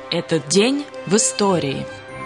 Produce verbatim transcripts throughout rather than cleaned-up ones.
Этот день в истории.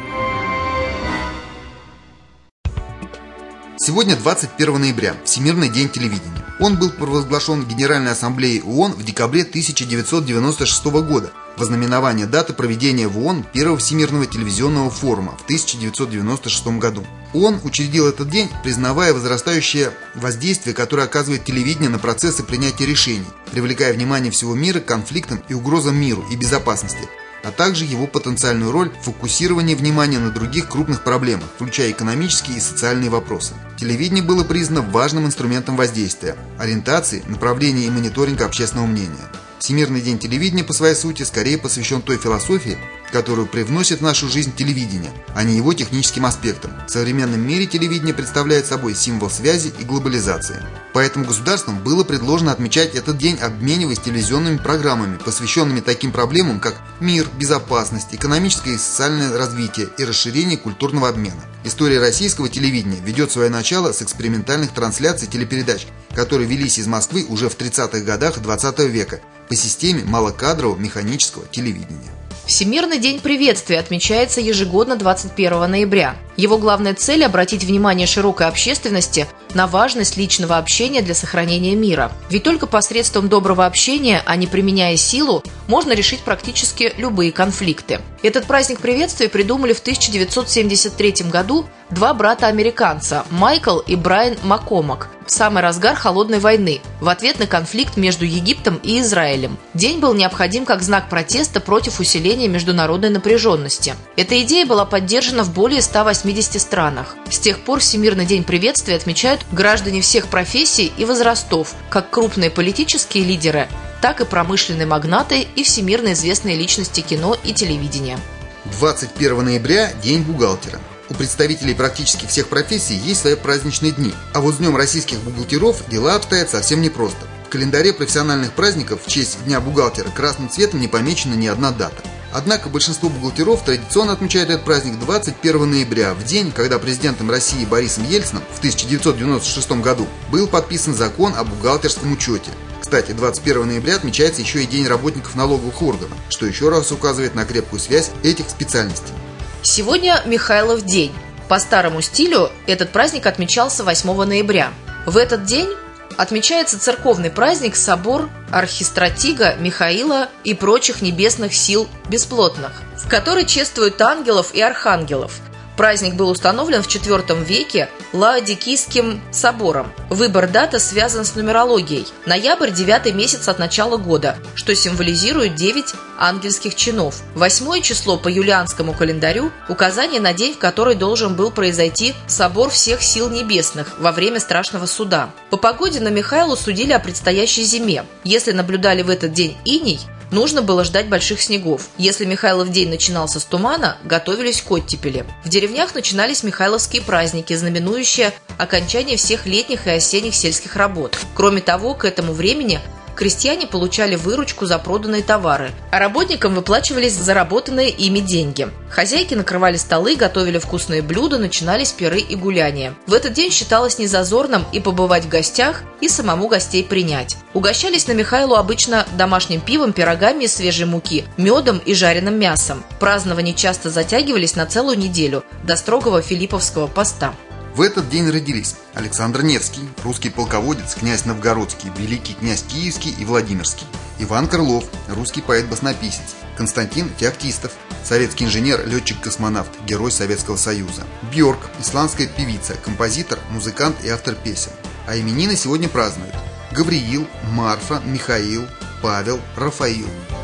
Сегодня двадцать первого ноября, Всемирный день телевидения. Он был провозглашен Генеральной Ассамблеей ООН в декабре тысяча девятьсот девяносто шестого года в ознаменование даты проведения в ООН первого Всемирного телевизионного форума в тысяча девятьсот девяносто шестом году. ООН учредил этот день, признавая возрастающее воздействие, которое оказывает телевидение на процессы принятия решений, привлекая внимание всего мира к конфликтам и угрозам миру и безопасности, а также его потенциальную роль в фокусировании внимания на других крупных проблемах, включая экономические и социальные вопросы. Телевидение было признано важным инструментом воздействия, ориентации, направления и мониторинга общественного мнения. Всемирный день телевидения по своей сути скорее посвящен той философии, которую привносит в нашу жизнь телевидение, а не его техническим аспектам. В современном мире телевидение представляет собой символ связи и глобализации. Поэтому государством было предложено отмечать этот день, обмениваясь телевизионными программами, посвященными таким проблемам, как мир, безопасность, экономическое и социальное развитие и расширение культурного обмена. История российского телевидения ведет свое начало с экспериментальных трансляций телепередач, которые велись из Москвы уже в тридцатых годах двадцатого века по системе малокадрового механического телевидения. Всемирный день приветствия отмечается ежегодно двадцать первого ноября. Его главная цель – обратить внимание широкой общественности на важность личного общения для сохранения мира. Ведь только посредством доброго общения, а не применяя силу, можно решить практически любые конфликты. Этот праздник приветствия придумали в тысяча девятьсот семьдесят третьем году два брата-американца – Майкл и Брайан Маккомак, в самый разгар холодной войны, в ответ на конфликт между Египтом и Израилем. День был необходим как знак протеста против усиления международной напряженности. Эта идея была поддержана в более ста восьмидесяти странах. С тех пор Всемирный день приветствия отмечают граждане всех профессий и возрастов, как крупные политические лидеры, так и промышленные магнаты и всемирно известные личности кино и телевидения. двадцать первого ноября – День бухгалтера. У представителей практически всех профессий есть свои праздничные дни, а вот с Днем российских бухгалтеров дела обстоят совсем непросто. В календаре профессиональных праздников в честь Дня бухгалтера красным цветом не помечена ни одна дата. Однако большинство бухгалтеров традиционно отмечают этот праздник двадцать первого ноября, в день, когда президентом России Борисом Ельциным в тысяча девятьсот девяносто шестом году был подписан закон о бухгалтерском учете. Кстати, двадцать первого ноября отмечается еще и День работников налоговых органов, что еще раз указывает на крепкую связь этих специальностей. Сегодня Михайлов день. По старому стилю этот праздник отмечался восьмого ноября. В этот день отмечается церковный праздник собор архистратига Михаила и прочих небесных сил бесплотных, в который чествуют ангелов и архангелов. Праздник был установлен в четвёртом веке Лаодикийским собором. Выбор даты связан с нумерологией. Ноябрь – девятый месяц от начала года, что символизирует девять ангельских чинов. Восьмое число по юлианскому календарю – указание на день, в который должен был произойти собор всех сил небесных во время страшного суда. По погоде на Михаилу судили о предстоящей зиме. Если наблюдали в этот день иней, нужно было ждать больших снегов. Если Михайлов день начинался с тумана, готовились к оттепели. В деревнях начинались михайловские праздники, знаменующие окончание всех летних и осенних сельских работ. Кроме того, к этому времени крестьяне получали выручку за проданные товары, а работникам выплачивались заработанные ими деньги. Хозяйки накрывали столы, готовили вкусные блюда, начинались пиры и гуляния. В этот день считалось незазорным и побывать в гостях, и самому гостей принять. Угощались на Михайлу обычно домашним пивом, пирогами из свежей муки, медом и жареным мясом. Празднования часто затягивались на целую неделю, до строгого Филипповского поста. В этот день родились Александр Невский, русский полководец, князь Новгородский, великий князь Киевский и Владимирский, Иван Крылов, русский поэт-баснописец, Константин Теоктистов, советский инженер, летчик-космонавт, герой Советского Союза, Бьорк, исландская певица, композитор, музыкант и автор песен. А именины сегодня празднуют Гавриил, Марфа, Михаил, Павел, Рафаил.